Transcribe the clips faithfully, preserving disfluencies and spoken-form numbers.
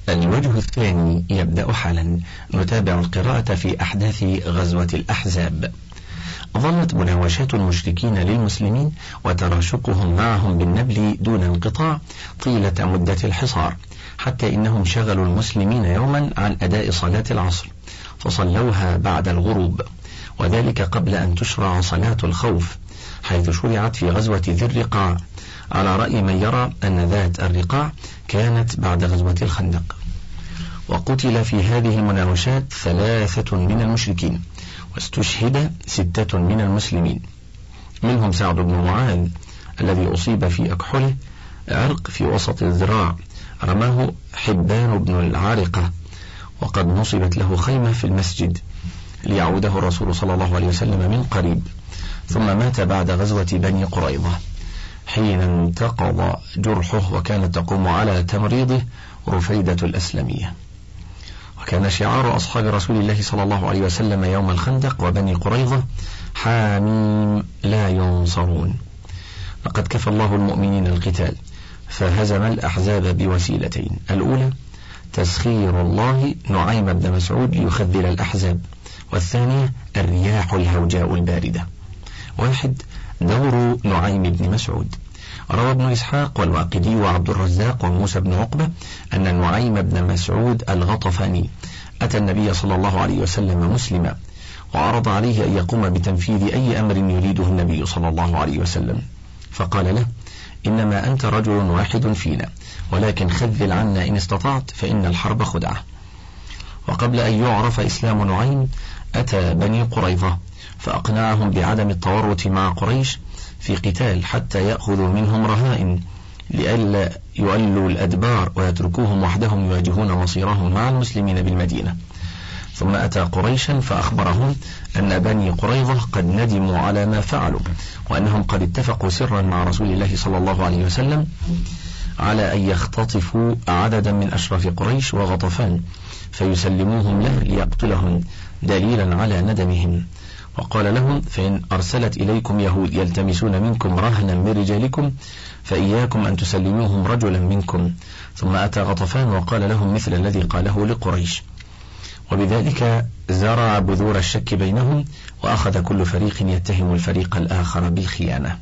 الوجه الثاني يبدأ حالا. نتابع القراءة في أحداث غزوة الأحزاب. ظلت مناوشات المشركين للمسلمين وتراشقهم معهم بالنبل دون انقطاع طيلة مدة الحصار، حتى إنهم شغلوا المسلمين يوما عن أداء صلاة العصر فصلوها بعد الغروب، وذلك قبل أن تشرع صلاة الخوف، حيث شرعت في غزوة ذي الرقاع، على رأي من يرى أن ذات الرقاع كانت بعد غزوة الخندق. وقتل في هذه المناوشات ثلاثة من المشركين، واستشهد ستة من المسلمين، منهم سعد بن معاذ الذي أصيب في أكحله عرق في وسط الذراع رماه حبان بن العارقة، وقد نصبت له خيمة في المسجد ليعوده الرسول صلى الله عليه وسلم من قريب، ثم مات بعد غزوة بني قريظة حين انتقض جرحه، وكانت تقوم على تمريضه رفيدة الأسلمية. وكان شعار أصحاب رسول الله صلى الله عليه وسلم يوم الخندق وبني قريظة حاميم لا ينصرون. لقد كفى الله المؤمنين القتال فهزم الأحزاب بوسيلتين: الأولى تسخير الله نعيم بن مسعود ليخذل الأحزاب، والثانية الرياح الهوجاء الباردة. واحد، دور نعيم بن مسعود. روى ابن إسحاق والواقدي وعبد الرزاق وموسى بن عقبة أن نعيم بن مسعود الغطفاني أتى النبي صلى الله عليه وسلم مسلما، وعرض عليه أن يقوم بتنفيذ أي أمر يريده النبي صلى الله عليه وسلم، فقال له: إنما أنت رجل واحد فينا، ولكن خذل عنا إن استطعت، فإن الحرب خدعة. وقبل أن يعرف إسلام نعيم أتى بني قريظة فأقنعهم بعدم التورط مع قريش في قتال حتى يأخذوا منهم رهائن لئلا يؤلوا الأدبار ويتركوهم وحدهم يواجهون مصيرهم مع المسلمين بالمدينة. ثم أتى قريشا فأخبرهم أن بني قريظة قد ندموا على ما فعلوا، وأنهم قد اتفقوا سرا مع رسول الله صلى الله عليه وسلم على أن يختطفوا عددا من أشراف قريش وغطفان فيسلموهم له ليقتلهم دليلا على ندمهم. وقال لهم: فإن أرسلت إليكم يهود يلتمسون منكم رهنا من رجالكم فإياكم أن تسلموهم رجلا منكم. ثم أتى غطفان وقال لهم مثل الذي قاله لقريش، وبذلك زرع بذور الشك بينهم، وأخذ كل فريق يتهم الفريق الآخر بالخيانة.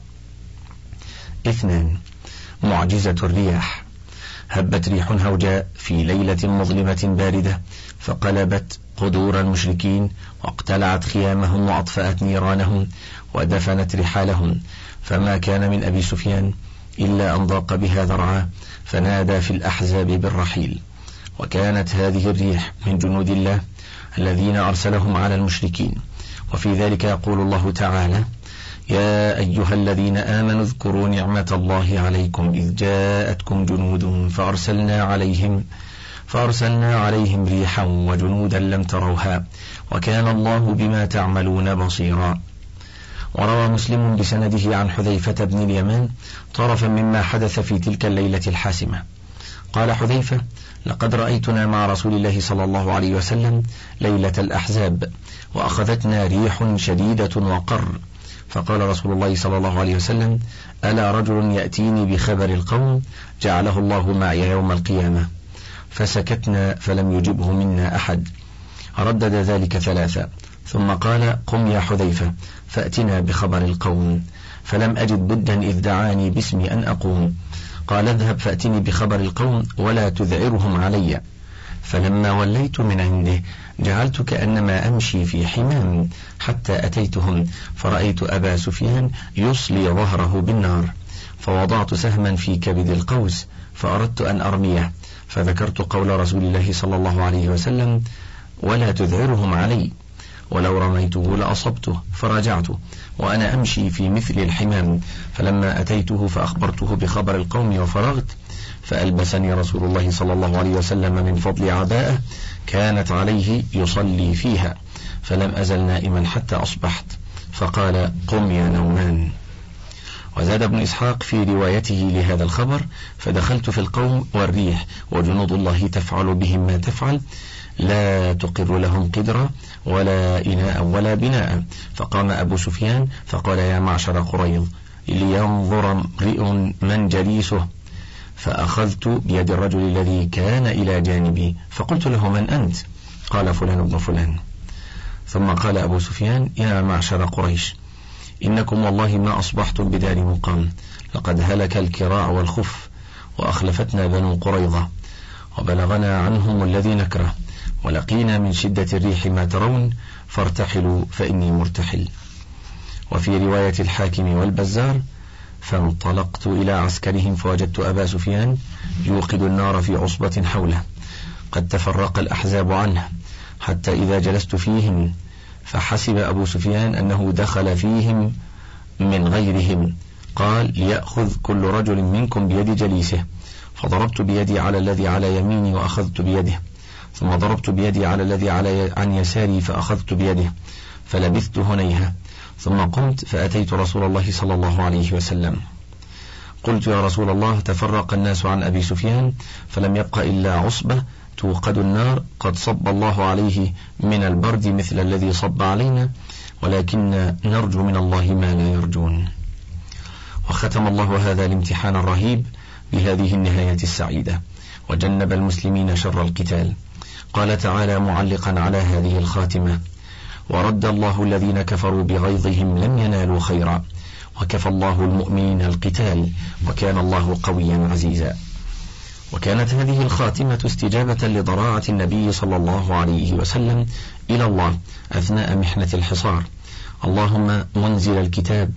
اثنان، معجزة الرياح. هبت ريح هوجاء في ليلة مظلمة باردة فقلبت قدور المشركين واقتلعت خيامهم وأطفأت نيرانهم ودفنت رحالهم، فما كان من أبي سفيان إلا أن ضاق بها ذرعا فنادى في الأحزاب بالرحيل. وكانت هذه الريح من جنود الله الذين أرسلهم على المشركين. وفي ذلك يقول الله تعالى: يا أيها الذين آمنوا اذكروا نعمة الله عليكم إذ جاءتكم جنود فأرسلنا عليهم فأرسلنا عليهم ريحا وجنودا لم تروها وكان الله بما تعملون بصيرا. وروى مسلم بسنده عن حذيفة بن اليمان طرفا مما حدث في تلك الليلة الحاسمة. قال حذيفة: لقد رأيتنا مع رسول الله صلى الله عليه وسلم ليلة الأحزاب وأخذتنا ريح شديدة وقر، فقال رسول الله صلى الله عليه وسلم: ألا رجل يأتيني بخبر القوم جعله الله معي يوم القيامة؟ فسكتنا فلم يجبه منا أحد. ردد ذلك ثلاثة ثم قال: قم يا حذيفة فأتنا بخبر القوم، فلم أجد بدا إذ دعاني باسمي أن أقوم. قال: اذهب فأتني بخبر القوم ولا تذعرهم علي. فلما وليت من عنده جعلت كأنما أمشي في حمام حتى أتيتهم فرأيت أبا سفيان يصلي ظهره بالنار، فوضعت سهما في كبد القوس فأردت أن أرميه، فذكرت قول رسول الله صلى الله عليه وسلم: ولا تذعرهم علي، ولو رميته لأصبته، فرجعت وأنا أمشي في مثل الحمام، فلما أتيته فأخبرته بخبر القوم وفرغت، فألبسني رسول الله صلى الله عليه وسلم من فضل عباءة كانت عليه يصلي فيها، فلم أزل نائما حتى أصبحت، فقال: قم يا نومان. وزاد ابن إسحاق في روايته لهذا الخبر: فدخلت في القوم والريح وجنود الله تفعل بهم ما تفعل، لا تقر لهم قدرا ولا إناء ولا بناء. فقام أبو سفيان فقال: يا معشر قريظ، لينظر امرئ من جليسه، فأخذت بيد الرجل الذي كان إلى جانبي فقلت له: من أنت؟ قال: فلان ابن فلان. ثم قال أبو سفيان: يا معشر قريش، إنكم والله ما أصبحتم بدار مقام، لقد هلك الكراع والخف، وأخلفتنا بنو قريظة، وبلغنا عنهم الذي نكره، ولقينا من شدة الريح ما ترون، فارتحلوا فإني مرتحل. وفي رواية الحاكم والبزار: فانطلقت إلى عسكرهم فوجدت أبا سفيان يوقد النار في عصبة حوله، قد تفرق الأحزاب عنه، حتى إذا جلست فيهم فحسب أبو سفيان أنه دخل فيهم من غيرهم، قال: ليأخذ كل رجل منكم بيد جليسه. فضربت بيدي على الذي على يميني وأخذت بيده، ثم ضربت بيدي على الذي على عن يساري فأخذت بيده، فلبثت هنيها، ثم قمت فأتيت رسول الله صلى الله عليه وسلم. قلت: يا رسول الله، تفرق الناس عن أبي سفيان، فلم يبق إلا عصبة توقد النار، قد صب الله عليه من البرد مثل الذي صب علينا، ولكن نرجو من الله ما لا يرجون. وختم الله هذا الامتحان الرهيب بهذه النهاية السعيدة، وجنب المسلمين شر القتال. قال تعالى معلقا على هذه الخاتمة: ورد الله الذين كفروا بغيظهم لم ينالوا خيرا، وكفى الله المؤمنين القتال، وكان الله قويا عزيزا. وكانت هذه الخاتمة استجابة لضراعة النبي صلى الله عليه وسلم إلى الله أثناء محنة الحصار: اللهم منزل الكتاب،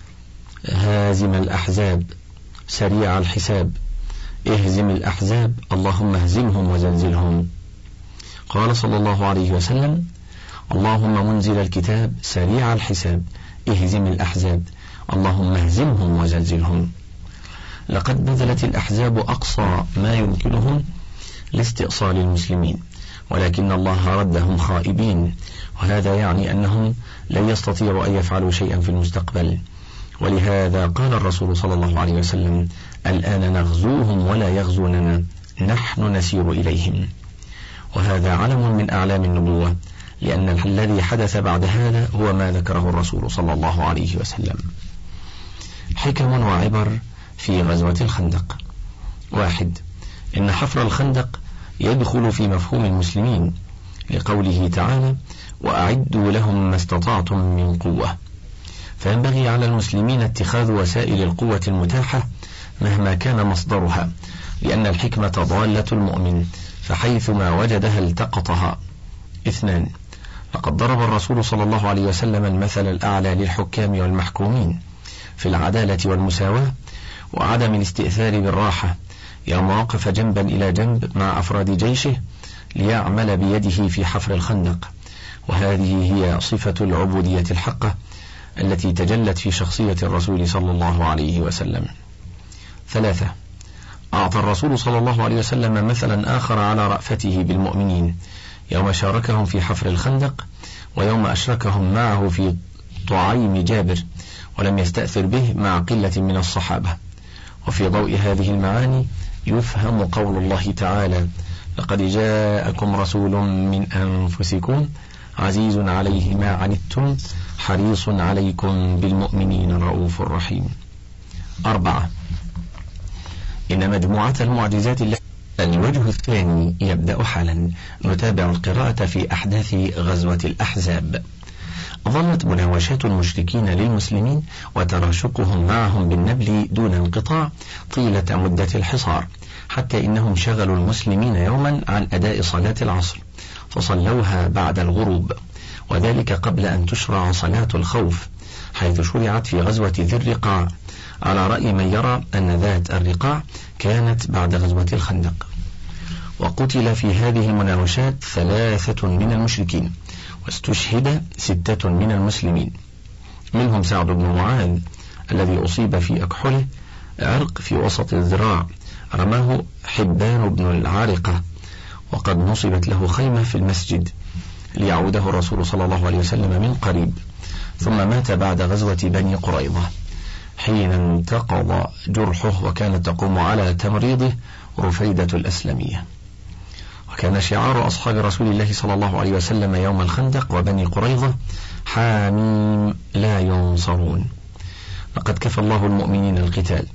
هازم الأحزاب، سريع الحساب، اهزم الأحزاب، اللهم اهزمهم وزلزلهم. قال صلى الله عليه وسلم: اللهم منزل الكتاب، سريع الحساب، اهزم الأحزاب، اللهم اهزمهم وزلزلهم. لقد بذلت الأحزاب أقصى ما يمكنهم لاستئصال المسلمين، ولكن الله ردهم خائبين، وهذا يعني أنهم لن يستطيعوا أن يفعلوا شيئا في المستقبل. ولهذا قال الرسول صلى الله عليه وسلم: الآن نغزوهم ولا يغزوننا، نحن نسير إليهم. وهذا علم من أعلام النبوة، لأن الذي حدث بعد هذا هو ما ذكره الرسول صلى الله عليه وسلم. حكم وعبر في غزوة الخندق: واحد، إن حفر الخندق يدخل في مفهوم المسلمين، لقوله تعالى: وأعدوا لهم ما استطعتم من قوة، فينبغي على المسلمين اتخاذ وسائل القوة المتاحة مهما كان مصدرها، لأن الحكمة ضالة المؤمن، فحيثما وجدها التقطها. اثنان، لقد ضرب الرسول صلى الله عليه وسلم المثل الأعلى للحكام والمحكومين في العدالة والمساواة وعدم الاستئثار بالراحة، يوم وقف جنبا إلى جنب مع أفراد جيشه ليعمل بيده في حفر الخندق، وهذه هي صفة العبودية الحقة التي تجلت في شخصية الرسول صلى الله عليه وسلم. ثلاثة، أعطى الرسول صلى الله عليه وسلم مثلا آخر على رأفته بالمؤمنين يوم شاركهم في حفر الخندق، ويوم أشركهم معه في طعيم جابر، ولم يستأثر به مع قلة من الصحابة. وفي ضوء هذه المعاني يفهم قول الله تعالى: لقد جاءكم رسول من أنفسكم عزيز عليه ما عنتم حريص عليكم بالمؤمنين رؤوف رحيم. أربعة، إن مجموعة المعجزات التي الوجه الثاني يبدأ حالا. نتابع القراءة في أحداث غزوة الأحزاب. ظلت مناوشات المشركين للمسلمين وتراشقهم معهم بالنبل دون انقطاع طيلة مدة الحصار، حتى إنهم شغلوا المسلمين يوما عن أداء صلاة العصر فصلوها بعد الغروب، وذلك قبل أن تشرع صلاة الخوف، حيث شرعت في غزوة ذي الرقاع، على رأي من يرى أن ذات الرقاع كانت بعد غزوة الخندق. وقتل في هذه المناوشات ثلاثة من المشركين، واستشهد ستة من المسلمين، منهم سعد بن معاذ الذي أصيب في أكحله عرق في وسط الذراع رماه حبان بن العارقة، وقد نصبت له خيمة في المسجد ليعوده الرسول صلى الله عليه وسلم من قريب، ثم مات بعد غزوة بني قريظة حين انتقض جرحه، وكانت تقوم على تمريضه رفيدة الأسلمية. وكان شعار أصحاب رسول الله صلى الله عليه وسلم يوم الخندق وبني قريظة: حاميم لا ينصرون. لقد كفى الله المؤمنين القتال،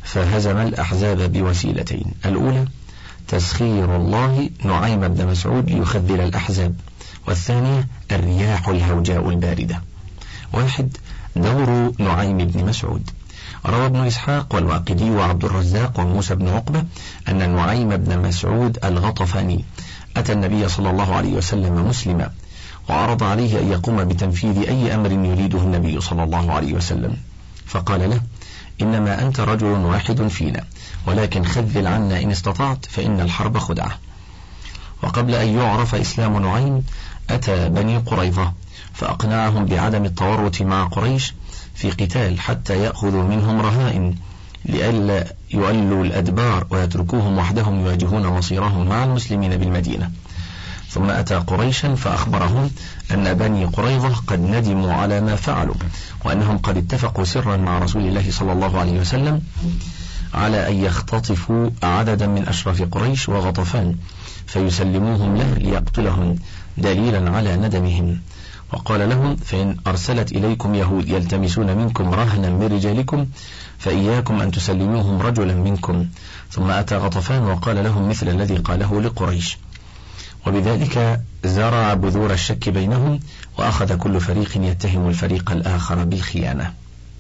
فهزم الأحزاب بوسيلتين: الأولى تسخير الله نعيم بن مسعود ليخذل الأحزاب، والثانية الرياح الهوجاء الباردة. واحد: دور نعيم بن مسعود. روى ابن إسحاق والواقدي وعبد الرزاق وموسى بن عقبة أن نعيم بن مسعود الغطفاني أتى النبي صلى الله عليه وسلم مسلما، وعرض عليه أن يقوم بتنفيذ أي أمر يريده النبي صلى الله عليه وسلم، فقال له: إنما أنت رجل واحد فينا، ولكن خذل عنا إن استطعت، فإن الحرب خدعة. وقبل أن يعرف إسلام نعيم أتى بني قريظة فأقنعهم بعدم التورط مع قريش في قتال حتى يأخذوا منهم رهائن لئلا يؤلوا الأدبار ويتركوهم وحدهم يواجهون مصيرهم مع المسلمين بالمدينة. ثم أتى قريشا فأخبرهم أن بني قريظة قد ندموا على ما فعلوا، وأنهم قد اتفقوا سرا مع رسول الله صلى الله عليه وسلم على أن يختطفوا عددا من أشراف قريش وغطفان فيسلموهم له ليقتلهم دليلا على ندمهم. وقال لهم: فإن أرسلت إليكم يهود يلتمسون منكم رهنا من رجالكم فإياكم أن تسلموهم رجلا منكم. ثم أتى غطفان وقال لهم مثل الذي قاله لقريش، وبذلك زرع بذور الشك بينهم، وأخذ كل فريق يتهم الفريق الآخر بالخيانة.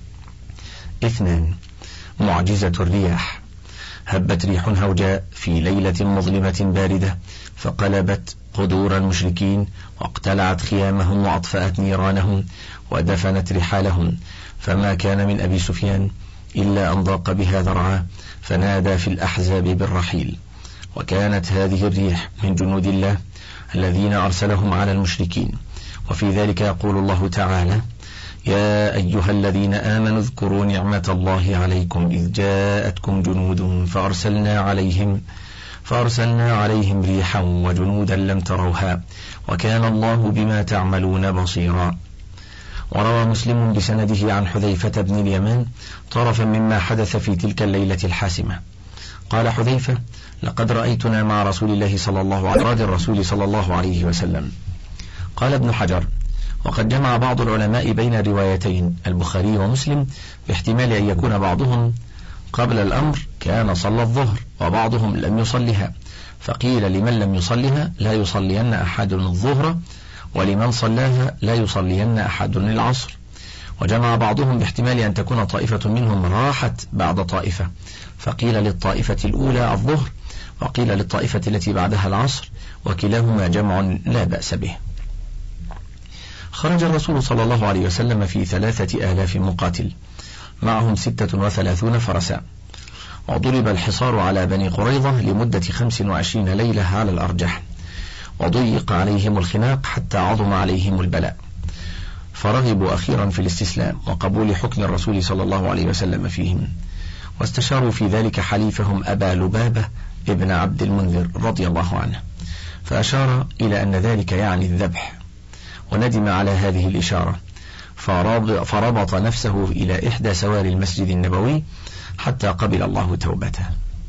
اثنان: معجزة الرياح. هبت ريح هوجاء في ليلة مظلمة باردة فقلبت قدور المشركين واقتلعت خيامهم وأطفأت نيرانهم ودفنت رحالهم، فما كان من أبي سفيان إلا أن ضاق بها ذرعا فنادى في الأحزاب بالرحيل. وكانت هذه الريح من جنود الله الذين أرسلهم على المشركين. وفي ذلك يقول الله تعالى: يا أيها الذين آمنوا اذكروا نعمة الله عليكم إذ جاءتكم جنود فأرسلنا عليهم فأرسلنا عليهم ريحا وجنودا لم تروها وكان الله بما تعملون بصيرا. وروى مسلم بسنده عن حذيفة بن اليمان طرفا مما حدث في تلك الليلة الحاسمة. قال حذيفة: لقد رأيتنا مع رسول الله صلى الله عليه وسلم الرسول صلى الله عليه وسلم. قال ابن حجر: وقد جمع بعض العلماء بين الروايتين البخاري ومسلم باحتمال أن يكون بعضهم قبل الأمر كان صلى الظهر وبعضهم لم يصلها، فقيل لمن لم يصلها لا يصلين أحد الظهر، ولمن صلاها لا يصلين أحد العصر. وجمع بعضهم باحتمال أن تكون طائفة منهم راحت بعد طائفة، فقيل للطائفة الأولى الظهر وقيل للطائفة التي بعدها العصر، وكلاهما جمع لا بأس به. خرج الرسول صلى الله عليه وسلم في ثلاثة آلاف مقاتل معهم ستة وثلاثون فرسا، وضرب الحصار على بني قريظة لمدة خمس وعشرين ليلة على الأرجح، وضيق عليهم الخناق حتى عظم عليهم البلاء، فرغبوا أخيرا في الاستسلام وقبول حكم الرسول صلى الله عليه وسلم فيهم، واستشاروا في ذلك حليفهم أبا لبابة ابن عبد المنذر رضي الله عنه، فأشار إلى أن ذلك يعني الذبح، وندم على هذه الإشارة فربط نفسه إلى إحدى سواري المسجد النبوي حتى قبل الله توبته.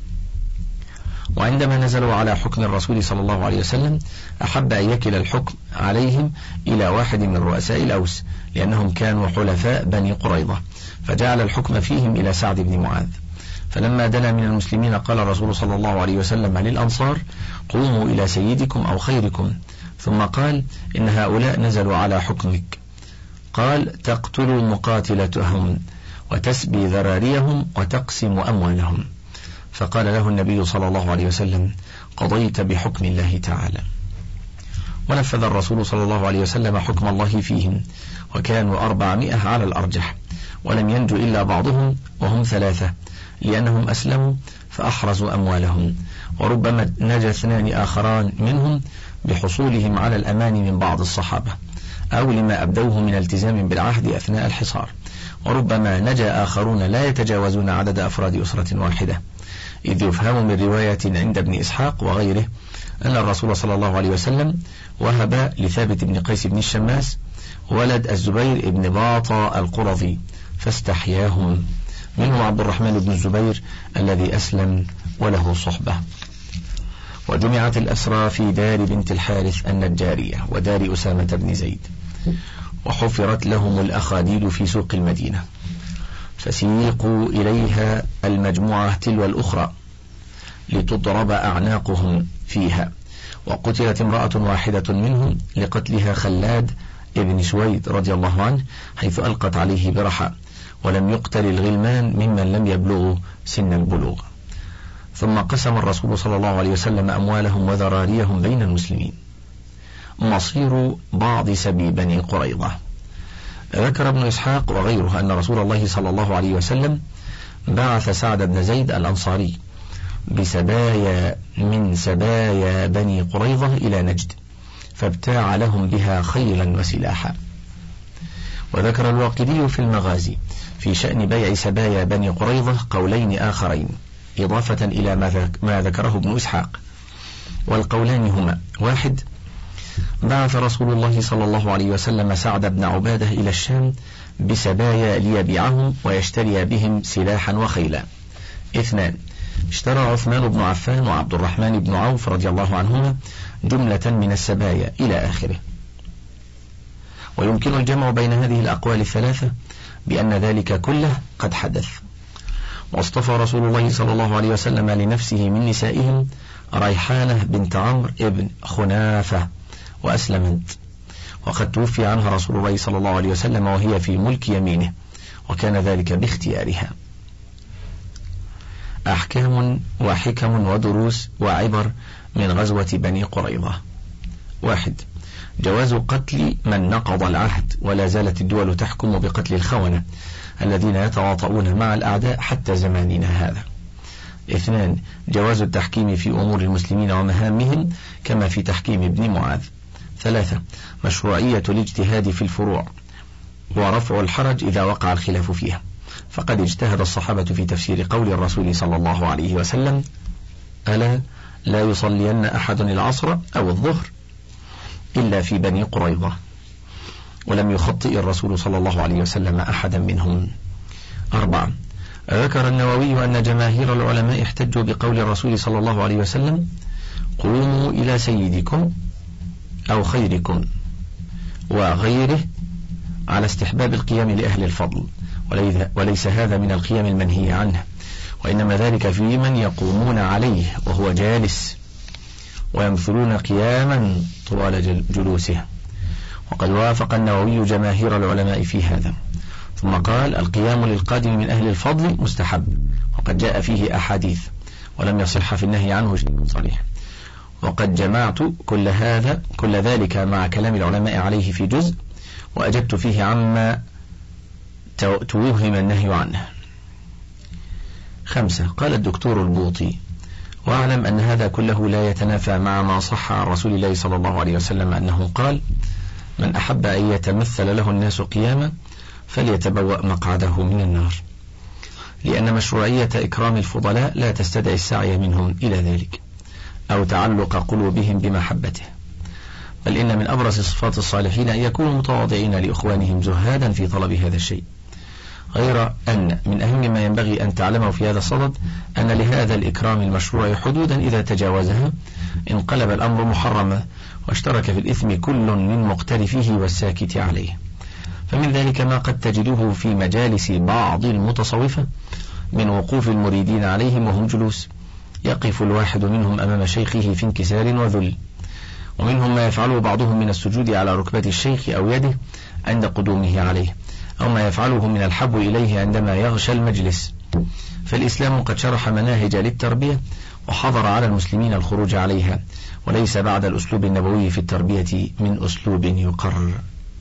وعندما نزلوا على حكم الرسول صلى الله عليه وسلم أحب أن يكل الحكم عليهم إلى واحد من رؤساء الأوس، لأنهم كانوا حلفاء بني قريظة، فجعل الحكم فيهم إلى سعد بن معاذ. فلما دنا من المسلمين قال الرسول صلى الله عليه وسلم للأنصار: قوموا إلى سيدكم أو خيركم. ثم قال: إن هؤلاء نزلوا على حكمك. قال: تقتل مقاتلتهم وتسبي ذراريهم وتقسم أموالهم. فقال له النبي صلى الله عليه وسلم: قضيت بحكم الله تعالى. ونفذ الرسول صلى الله عليه وسلم حكم الله فيهم، وكانوا أربعمائة على الأرجح، ولم ينجو إلا بعضهم وهم ثلاثة، لأنهم أسلموا فأحرزوا أموالهم، وربما نجا اثنان آخران منهم بحصولهم على الأمان من بعض الصحابة، أو لما أبدوه من التزام بالعهد أثناء الحصار، وربما نجا آخرون لا يتجاوزون عدد أفراد أسرة واحدة، إذ يفهم من رواية عند ابن إسحاق وغيره أن الرسول صلى الله عليه وسلم وهب لثابت بن قيس بن الشماس ولد الزبير بن باطا القرظي فاستحياهم، منهم عبد الرحمن بن الزبير الذي أسلم وله صحبة. وجمعت الأسرى في دار بنت الحارث النجارية ودار أسامة بن زيد، وحفرت لهم الأخاديد في سوق المدينة، فسيقوا إليها المجموعة تلو الأخرى لتضرب أعناقهم فيها. وقتلت امرأة واحدة منهم لقتلها خلاد ابن سويد رضي الله عنه حيث ألقت عليه برحى، ولم يقتل الغلمان ممن لم يبلغوا سن البلوغ. ثم قسم الرسول صلى الله عليه وسلم أموالهم وذراريهم بين المسلمين. مصير بعض سبي بني قريظة. ذكر ابن إسحاق وغيره أن رسول الله صلى الله عليه وسلم بعث سعد بن زيد الأنصاري بسبايا من سبايا بني قريظة إلى نجد، فابتاع لهم بها خيلا وسلاحا. وذكر الواقدي في المغازي في شأن بيع سبايا بني قريظة قولين آخرين إضافة إلى ما ذكره ابن إسحاق، والقولان هما: واحد، بعث رسول الله صلى الله عليه وسلم سعد بن عبادة إلى الشام بسبايا ليبيعهم ويشتري بهم سلاحا وخيلا. اثنان، اشترى عثمان بن عفان وعبد الرحمن بن عوف رضي الله عنهما جملة من السبايا إلى آخره. ويمكن الجمع بين هذه الأقوال الثلاثة بأن ذلك كله قد حدث. واصطفى رسول الله صلى الله عليه وسلم لنفسه من نسائهم ريحانة بنت عمرو ابن خنافة وأسلمت، وقد توفي عنها رسول الله صلى الله عليه وسلم وهي في ملك يمينه، وكان ذلك باختيارها. أحكام وحكم ودروس وعبر من غزوة بني قريظة. واحد، جواز قتل من نقض العهد، ولا زالت الدول تحكم بقتل الخونة الذين يتواطؤون مع الأعداء حتى زماننا هذا. اثنان، جواز التحكيم في أمور المسلمين ومهامهم كما في تحكيم ابن معاذ. ثلاثة، مشروعية الاجتهاد في الفروع ورفع الحرج إذا وقع الخلاف فيها، فقد اجتهد الصحابة في تفسير قول الرسول صلى الله عليه وسلم: ألا لا يصلين أحد العصر أو الظهر إلا في بني قريظة، ولم يخطئ الرسول صلى الله عليه وسلم أحدا منهم. أربعة، ذكر النووي أن جماهير العلماء احتجوا بقول الرسول صلى الله عليه وسلم: قوموا إلى سيدكم أو خيركم وغيره على استحباب القيام لأهل الفضل، وليس هذا من القيام المنهي عنه، وإنما ذلك في من يقومون عليه وهو جالس ويمثلون قياما طوال جلوسه. وقد وافق النووي جماهير العلماء في هذا. ثم قال: القيام للقادم من أهل الفضل مستحب، وقد جاء فيه أحاديث ولم يصح في النهي عنه شيء صريح. وقد جمعت كل هذا كل ذلك مع كلام العلماء عليه في جزء، وأجبت فيه عما توهم النهي عنه. خمسة، قال الدكتور البوطي: واعلم أن هذا كله لا يتنافى مع ما صح عن رسول الله صلى الله عليه وسلم أنه قال: من أحب أن يتمثل له الناس قياما فليتبوأ مقعده من النار، لأن مشروعية إكرام الفضلاء لا تستدعي السعي منهم إلى ذلك أو تعلق قلوبهم بمحبته، بل إن من أبرز صفات الصالحين أن يكونوا متواضعين لإخوانهم زهادا في طلب هذا الشيء. غير أن من أهم ما ينبغي أن تعلمه في هذا الصدد أن لهذا الإكرام المشروع حدودا إذا تجاوزها انقلب الأمر محرما، واشترك في الإثم كل من مقترفيه والساكت عليه. فمن ذلك ما قد تجده في مجالس بعض المتصوفة من وقوف المريدين عليهم وهم جلوس، يقف الواحد منهم أمام شيخه في انكسار وذل، ومنهم ما يفعله بعضهم من السجود على ركبة الشيخ أو يده عند قدومه عليه، أو ما يفعله من الحب إليه عندما يغشى المجلس. فالإسلام قد شرح مناهج للتربية وحظر على المسلمين الخروج عليها، وليس بعد الأسلوب النبوي في التربية من أسلوب يقرر.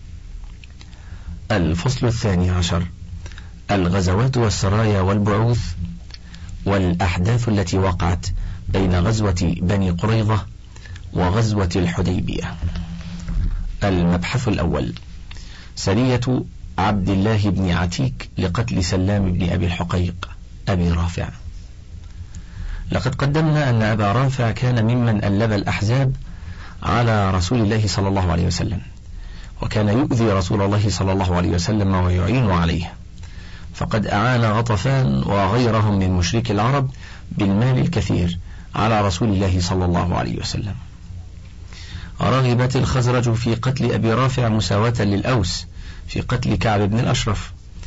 الفصل الثاني عشر: الغزوات والسرايا والبعوث والأحداث التي وقعت بين غزوة بني قريظة وغزوة الحديبية. المبحث الأول: سرية عبد الله بن عتيك لقتل سلام بن أبي الحقيق أبي رافع. لقد قدمنا أن أبا رافع كان ممن ألب الأحزاب على رسول الله صلى الله عليه وسلم، وكان يؤذي رسول الله صلى الله عليه وسلم ويعين عليه، فقد أعان غطفان وغيرهم من مشرك العرب بالمال الكثير على رسول الله صلى الله عليه وسلم. رغبت الخزرج في قتل أبي رافع مساواة للأوس في قتل كعب بن الأشرف،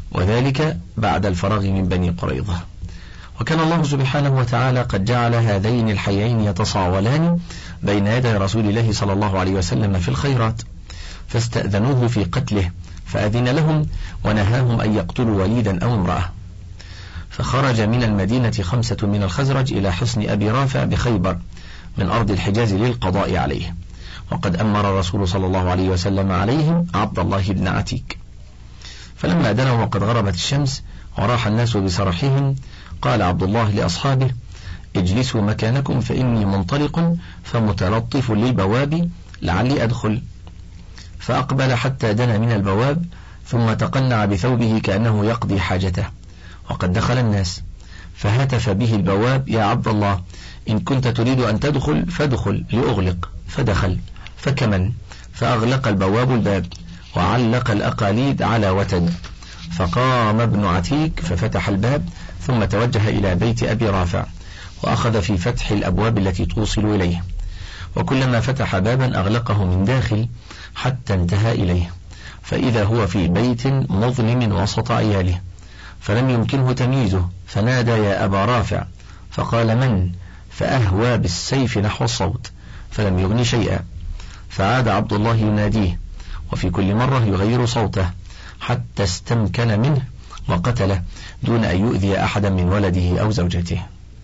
وذلك بعد الفراغ من بني قريظة. وكان الله سبحانه وتعالى قد جعل هذين الحيين يتصاولان بين يدي رسول الله صلى الله عليه وسلم في الخيرات، فاستأذنوه في قتله فأذن لهم ونهاهم أن يقتلوا وليدا أو امرأة. فخرج من المدينة خمسة من الخزرج إلى حصن أبي رافع بخيبر من أرض الحجاز للقضاء عليه، وقد أمر الرسول صلى الله عليه وسلم عليهم عبد الله بن عتيك. فلما دنوا وقد غربت الشمس وراح الناس بسرحهم قال عبد الله لأصحابه: اجلسوا مكانكم فإني منطلق فمتلطف للبواب لعلي أدخل. فأقبل حتى دنا من البواب ثم تقنع بثوبه كأنه يقضي حاجته، وقد دخل الناس، فهتف به البواب: يا عبد الله، إن كنت تريد أن تدخل فادخل لأغلق. فدخل فكمن، فأغلق البواب الباب وعلق الأقاليد على وتد. فقام ابن عتيك ففتح الباب ثم توجه إلى بيت أبي رافع وأخذ في فتح الأبواب التي توصل إليه، وكلما فتح بابا أغلقه من داخل حتى انتهى إليه، فإذا هو في بيت مظلم وسط عياله، فلم يمكنه تمييزه، فنادى: يا أبا رافع، فقال: من؟ فأهوى بالسيف نحو الصوت فلم يغن شيئا، فعاد عبد الله يناديه، وفي كل مرة يغير صوته حتى استمكن منه وقتله دون أن يؤذي أحدا من ولده أو زوجته.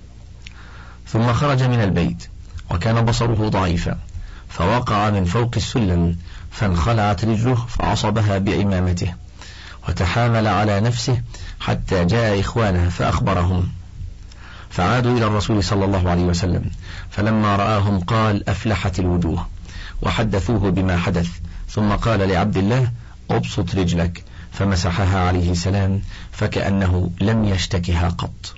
ثم خرج من البيت وكان بصره ضعيفا، فوقع من فوق السلم فانخلعت رجله فعصبها بعمامته، وتحامل على نفسه حتى جاء إخوانه فأخبرهم، فعادوا إلى الرسول صلى الله عليه وسلم، فلما رآهم قال: أفلحت الوجوه، وحدثوه بما حدث، ثم قال لعبد الله: أبسط رجلك، فمسحها عليه السلام فكأنه لم يشتكها قط.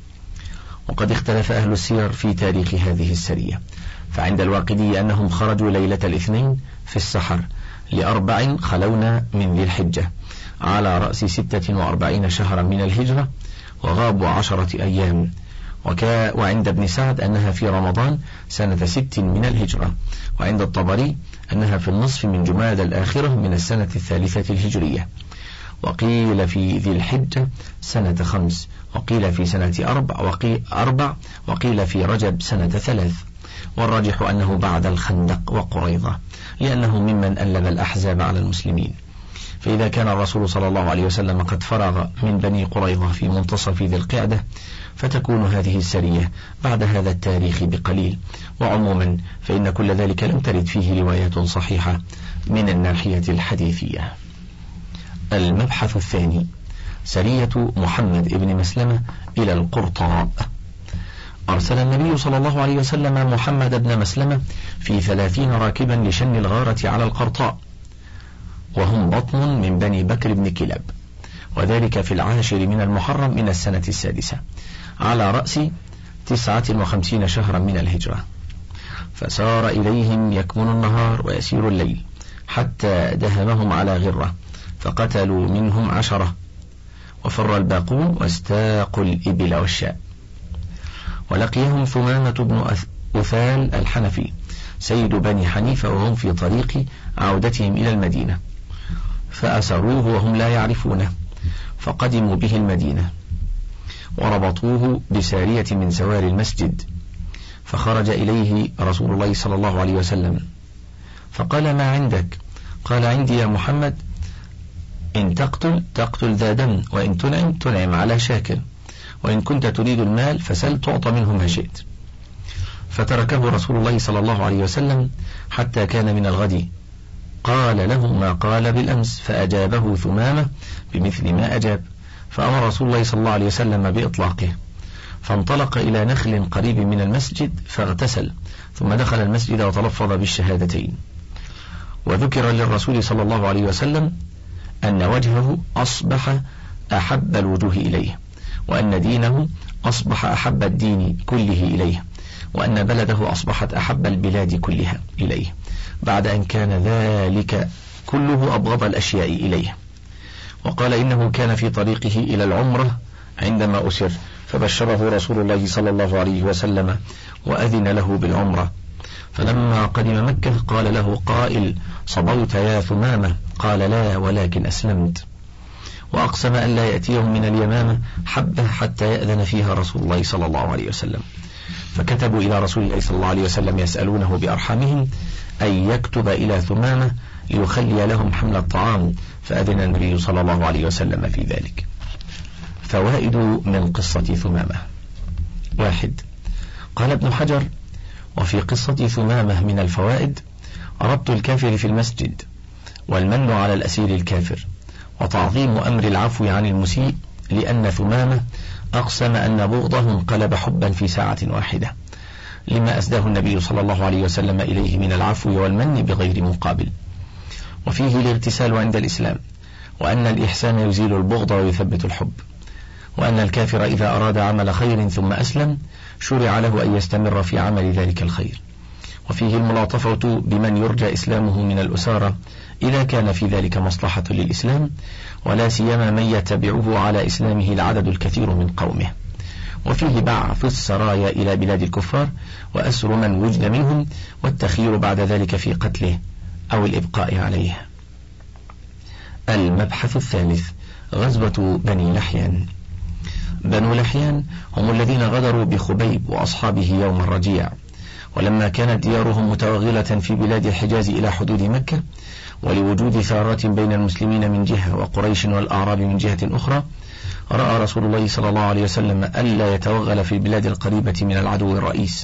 وقد اختلف أهل السير في تاريخ هذه السرية، فعند الواقدي أنهم خرجوا ليلة الاثنين في السحر لأربع خلونا من ذي الحجة على رأس ستة وأربعين شهرا من الهجرة، وغابوا عشرة أيام. وكا وعند ابن سعد أنها في رمضان سنة ست من الهجرة، وعند الطبري أنها في النصف من جماد الآخرة من السنة الثالثة الهجرية، وقيل في ذي الحجة سنة خمس، وقيل في سنة أربع، وقيل, أربع وقيل في رجب سنة ثلاث، والراجح أنه بعد الخندق وقريظة، لأنه ممن ألب الأحزاب على المسلمين. فإذا كان الرسول صلى الله عليه وسلم قد فرغ من بني قريظة في منتصف ذي القعدة، فتكون هذه السرية بعد هذا التاريخ بقليل. وعموما فإن كل ذلك لم ترد فيه روايات صحيحة من الناحية الحديثية. المبحث الثاني: سرية محمد بن مسلمة إلى القرطاء. أرسل النبي صلى الله عليه وسلم محمد بن مسلمة في ثلاثين راكبا لشن الغارة على القرطاء، وهم بطن من بني بكر بن كلاب، وذلك في العاشر من المحرم من السنة السادسة على رأس تسعة وخمسين شهرا من الهجرة. فسار إليهم يكمن النهار ويسير الليل حتى دهمهم على غرة، فقتلوا منهم عشرة، وفر الباقون واستاقوا الإبل والشاء. ولقيهم ثمامة بن أثال الحنفي سيد بني حنيفة وهم في طريق عودتهم إلى المدينة، فأسروه وهم لا يعرفونه، فقدموا به المدينة وربطوه بسارية من سوار المسجد، فخرج إليه رسول الله صلى الله عليه وسلم فقال: ما عندك؟ قال: عندي يا محمد، إن تقتل تقتل ذا دم، وإن تنعم تنعم على شاكر، وإن كنت تريد المال فسل تعطى منه ما شئت. فتركه رسول الله صلى الله عليه وسلم حتى كان من الغد، قال له ما قال بالأمس، فأجابه ثمامة بمثل ما أجاب، فأمر رسول الله صلى الله عليه وسلم بإطلاقه، فانطلق إلى نخل قريب من المسجد فاغتسل، ثم دخل المسجد وتلفظ بالشهادتين. وذكر للرسول صلى الله عليه وسلم أن وجهه أصبح أحب الوجوه إليه، وأن دينه أصبح أحب الدين كله إليه، وأن بلده أصبحت أحب البلاد كلها إليه، بعد أن كان ذلك كله أبغض الأشياء إليه. وقال إنه كان في طريقه إلى العمرة عندما أسر، فبشره رسول الله صلى الله عليه وسلم وأذن له بالعمرة. فلما قدم مكة قال له قائل: صبوت يا ثمامة؟ قال: لا، ولكن أسلمت. وأقسم أن لا يأتيهم من اليمامة حبة حتى يأذن فيها رسول الله صلى الله عليه وسلم. فكتبوا إلى رسول الله صلى الله عليه وسلم يسألونه بأرحامهم أن يكتب إلى ثمامة ليخلي لهم حمل الطعام، فأذن النبي صلى الله عليه وسلم في ذلك. فوائد من قصة ثمامة. واحد، قال ابن حجر: وفي قصة ثمامة من الفوائد ربط الكافر في المسجد، والمن على الأسير الكافر، وتعظيم أمر العفو عن المسيء، لأن ثمامة أقسم أن بغضه انقلب حبا في ساعة واحدة، لما أسداه النبي صلى الله عليه وسلم إليه من العفو والمن بغير مقابل. وفيه الاغتسال عند الإسلام، وأن الإحسان يزيل البغض ويثبت الحب، وأن الكافر إذا أراد عمل خير ثم أسلم شرع له أن يستمر في عمل ذلك الخير. وفيه الملاطفة بمن يرجى إسلامه من الأسارة إذا كان في ذلك مصلحة للإسلام، ولا سيما من يتبعه على إسلامه العدد الكثير من قومه. وفيه بعث السرايا إلى بلاد الكفار وأسر من وجد منهم، والتخيير بعد ذلك في قتله أو الإبقاء عليه. المبحث الثالث: غزوة بني لحيان. بنو لحيان هم الذين غدروا بخبيب وأصحابه يوم الرجيع، ولما كانت ديارهم متوغلة في بلاد الحجاز إلى حدود مكة، ولوجود ثارات بين المسلمين من جهة وقريش والأعراب من جهة أخرى، رأى رسول الله صلى الله عليه وسلم ألا يتوغل في البلاد القريبة من العدو الرئيس.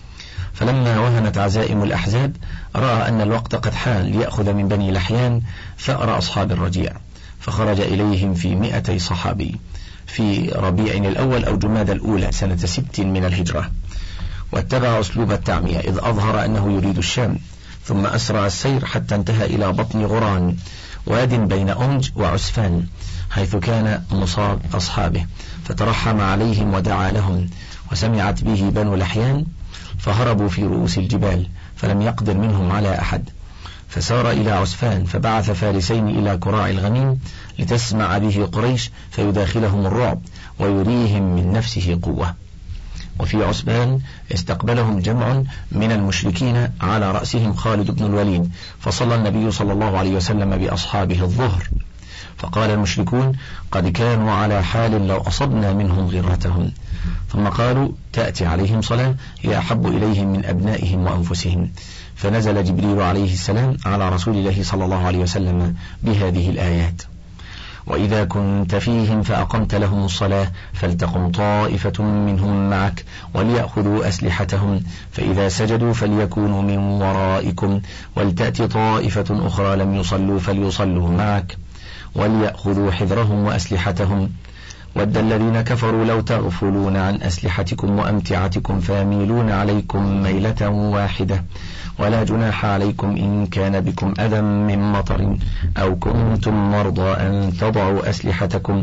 فلما وهنت عزائم الأحزاب رأى أن الوقت قد حان ليأخذ من بني لحيان ثأر أصحاب الرجيع، فخرج إليهم في مئتي صحابي في ربيع الأول أو جماد الأولى سنة ست من الهجرة، واتبع أسلوب التعمية، إذ أظهر أنه يريد الشام، ثم أسرع السير حتى انتهى إلى بطن غران، واد بين أنج وعسفان، حيث كان مصاب أصحابه، فترحم عليهم ودعا لهم، وسمعت به بنو لحيان فهربوا في رؤوس الجبال، فلم يقدر منهم على أحد، فسار إلى عسفان، فبعث فارسين إلى كراع الغميم لتسمع به قريش فيداخلهم الرعب ويريهم من نفسه قوة. وفي عسفان استقبلهم جمع من المشركين على رأسهم خالد بن الوليد، فصلى النبي صلى الله عليه وسلم بأصحابه الظهر، فقال المشركون: قد كانوا على حال لو أصبنا منهم غرتهم. ثم قالوا: تأتي عليهم صلاة هي أحب إليهم من أبنائهم وأنفسهم، فنزل جبريل عليه السلام على رسول الله صلى الله عليه وسلم بهذه الآيات: وإذا كنت فيهم فأقمت لهم الصلاة فلتقم طائفة منهم معك وليأخذوا أسلحتهم، فإذا سجدوا فليكونوا من ورائكم، ولتأتي طائفة أخرى لم يصلوا فليصلوا معك وليأخذوا حذرهم وأسلحتهم، ود الذين كفروا لو تغفلون عن أسلحتكم وأمتعتكم فيميلون عليكم ميلة واحدة، ولا جناح عليكم إن كان بكم أذى من مطر أو كنتم مرضى أن تضعوا أسلحتكم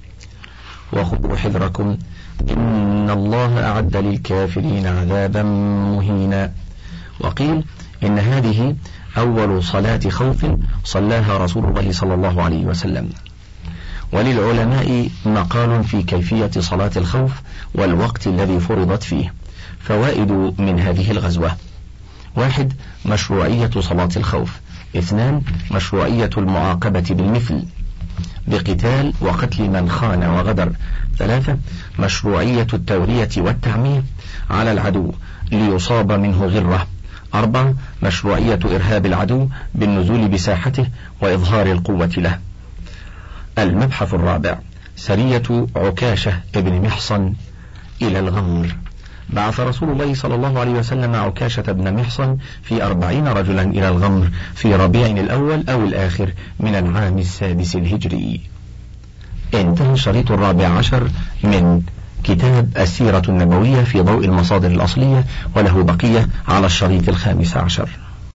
وخذوا حذركم إن الله أعد للكافرين عذابا مهينا. وقيل إن هذه أول صلاة خوف صلاها رسول الله صلى الله عليه وسلم. وللعلماء مقال في كيفية صلاة الخوف والوقت الذي فرضت فيه. فوائد من هذه الغزوة: واحد، مشروعية صلاة الخوف. اثنان، مشروعية المعاقبة بالمثل بقتال وقتل من خان وغدر. ثلاثة، مشروعية التورية والتعمية على العدو ليصاب منه غرة. أربعة، مشروعية إرهاب العدو بالنزول بساحته وإظهار القوة له. المبحث الرابع: سرية عكاشة ابن محصن إلى الغمر. بعث رسول الله صلى الله عليه وسلم عكاشة بن محصن في أربعين رجلا إلى الغمر في ربيع الأول أو الآخر من العام السادس الهجري. انتهى الشريط الرابع عشر من كتاب السيرة النبوية في ضوء المصادر الأصلية، وله بقية على الشريط الخامس عشر.